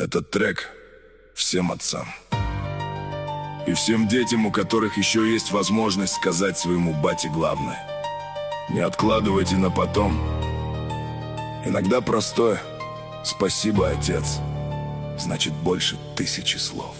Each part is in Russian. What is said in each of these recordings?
Этот трек всем отцам и всем детям, у которых еще есть возможность сказать своему бате главное. Не откладывайте на потом. Иногда простое «Спасибо, отец» значит больше 1000 слов.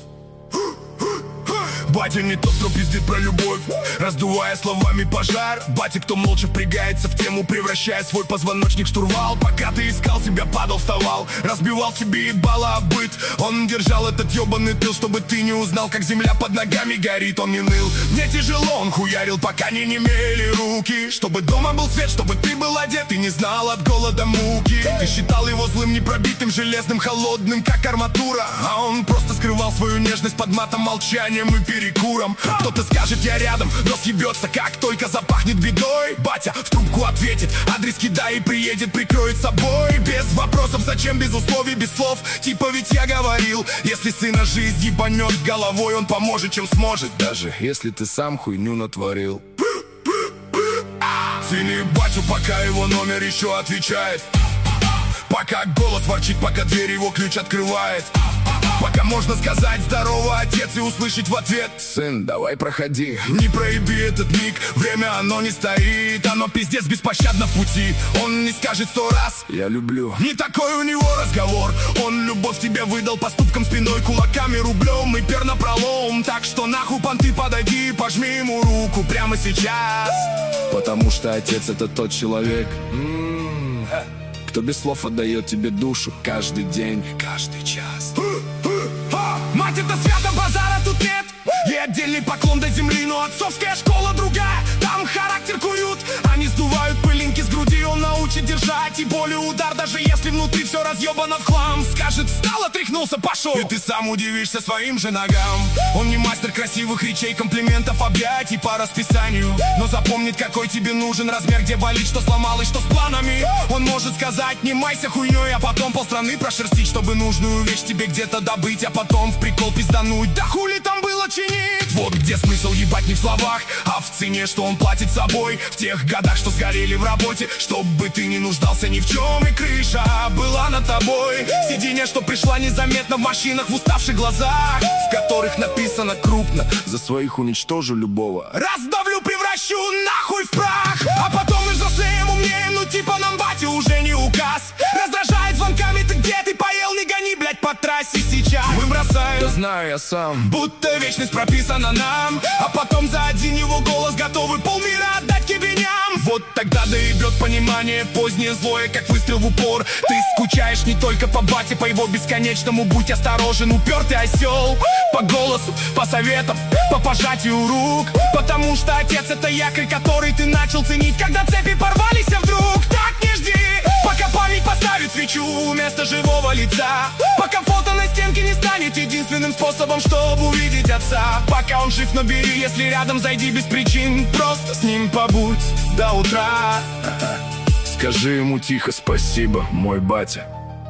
Батя не тот, кто пиздит про любовь, раздувая словами пожар. Батя, кто молча впрягается в тему, превращая свой позвоночник в штурвал. Пока ты искал себя, падал, вставал, разбивал себе ебало об быт. Он держал этот ебаный тыл, чтобы ты не узнал, как земля под ногами горит. Он не ныл, мне тяжело, он хуярил, пока не немели руки. Чтобы дома был свет, чтобы ты был одет и не знал от голода муки. Ты считал его злым, непробитым, железным, холодным, как арматура. А он просто скрывал свою нежность под матом, молчанием и перекуром. Кто-то скажет, я рядом, но съебется, как только запахнет бедой. Батя в трубку ответит, адрес кидай и приедет, прикроет собой. Без вопросов, зачем, без условий, без слов. Типа ведь я говорил, если сына жизнь ебанет головой, он поможет, чем сможет, даже если ты сам хуйню натворил. Цени батю, пока его номер еще отвечает, пока голос ворчит, пока дверь его ключ открывает, пока можно сказать «здорово, отец» и услышать в ответ «Сын, давай проходи». Не проеби этот миг, время оно не стоит, оно пиздец беспощадно в пути. Он не скажет 100 раз «Я люблю». Не такой у него разговор. Он любовь тебе выдал поступком, спиной, кулаками, рублем и пернапролом. Так что нахуй, понты, подойди, пожми ему руку прямо сейчас. Потому что отец — это тот человек, кто без слов отдает тебе душу каждый день, каждый час. Мать, это свято, базара тут нет. Ей отдельный поклон до земли, но отцовская школа другая. Там характер куют, они сдувают пылинки с груди. Он научит держать и боль и удар, даже если внутри все разъебано в хлам. Скажет «встал, отряхнулся, пошел», и ты сам удивишься своим же ногам. Он не мастер красивых речей, комплиментов, объятий по расписанию, но запомнит, какой тебе нужен размер, где болит, что сломалось, что с планами. Он может сказать «не майся хуйней», а потом полстраны прошерстить, чтобы нужную вещь тебе где-то добыть, а потом в прикол пиздануть. Да хули там было чинить? Вот где смысл, ебать, не в словах, а в цене, что он платит собой. В тех годах, что сгорели в работе, чтобы ты не нуждался ни в чем, и крыша была над тобой. Сиденье, что пришла незаметно в машинах, в уставших глазах, в которых написано крупно: за своих уничтожу любого. Раздавлю, превращу нахуй в прах. А потом мы взрослеем, умнеем, ну типа нам батя уже не указ. Раздражает звонками: ты где, ты поел, не гони, блять, по трассе сейчас. Мы бросаем, да знаю я сам, будто вечность прописана нам. А потом за один его голос готовы полмира отдать кибеням. Вот тогда доебет понимание, позднее злое, как выстрел в упор. Ты скучаешь не только по бате, по его бесконечному будь осторожен, упертый осел. По голосу, по советам, по пожатию рук. Потому что отец — это якорь, который ты начал ценить, когда цепи порвались, а вдруг. Так не жди, пока память поставит свечу вместо живого лица, пока фото на стенке не станет единственным способом, чтобы увидеть отца. Пока он жив, набери, если рядом, зайди без причин. Просто с ним побудь до утра. Скажи ему тихо спасибо, мой батя,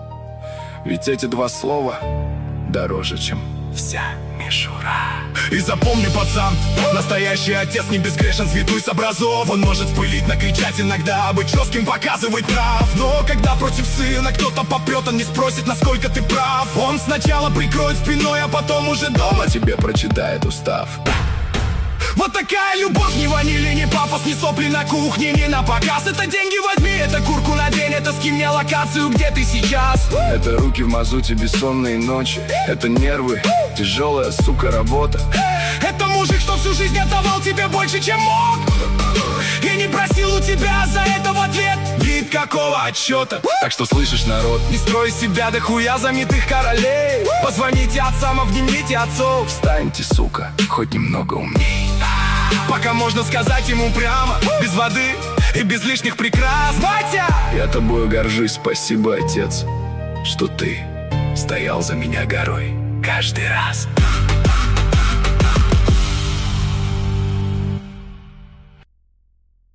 ведь эти 2 слова дороже, чем вся мишура. И запомни, пацан, настоящий отец не безгрешен с виду и с образов. Он может вспылить, накричать иногда, быть жестким, показывать прав. Но когда против сына кто-то попрет, он не спросит, насколько ты прав. Он сначала прикроет спиной, а потом уже дома тебе прочитает устав. Вот такая любовь, ни ванили, ни пафос, ни сопли на кухне, ни на показ. Это деньги возьми, это куртку надень, это скинь мне локацию, где ты сейчас. Это руки в мазуте, бессонные ночи, это нервы, тяжелая, сука, работа. Это мужик, что всю жизнь отдавал тебе больше, чем мог, и не просил у тебя за это в ответ никакого отчета. Так что слышишь, народ, не строй из себя до хуя знаменитых королей. Позвоните отцам, обнимите отцов. Встаньте, сука, хоть немного умней, пока можно сказать ему прямо, без воды и без лишних прикрас. Батя! Я тобою горжусь, спасибо, отец, что ты стоял за меня горой каждый раз.